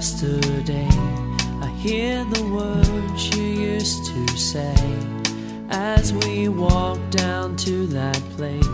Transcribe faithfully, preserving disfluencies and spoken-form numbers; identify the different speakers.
Speaker 1: yesterday. I hear the words you used to say as we walk down to that place.